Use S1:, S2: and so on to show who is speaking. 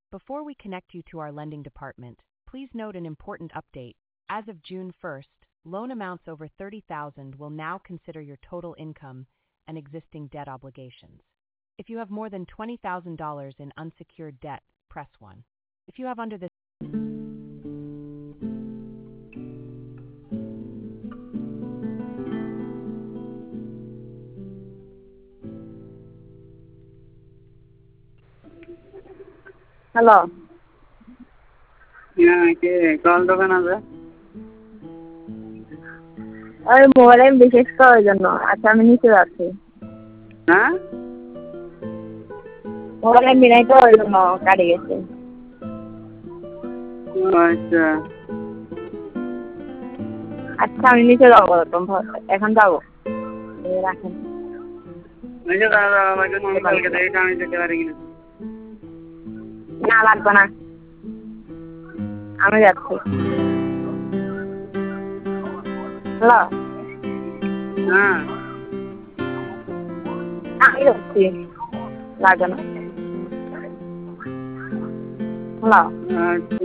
S1: Before we connect you to our lending department, please note an important update. As of June 1st, loan amounts over $30,000 will now consider your total income and existing debt obligations. If you have more than $20,000 in unsecured debt, press 1. If you have under this
S2: hello
S3: হ্যাঁ কে call দোকান আছে
S2: ওই মোবাইলে বিশেষ করার জন্য আচ্ছা আমি নিচে যাচ্ছি
S3: হ্যাঁ
S2: মোবাইলে মিলাই তো ওই জন্য কাটে গেছে
S3: আচ্ছা
S2: আচ্ছা আমি নিচে যাবো এখন যাবো রাখেন
S3: আচ্ছা দাদা আমাকে কালকে দেখে আমি যেতে পারি কিনা
S2: না লাগবে না আমি যাচ্ছি হ্যালো
S3: হ্যাঁ
S2: আমি যাচ্ছি লাগবে না হ্যালো
S3: আচ্ছা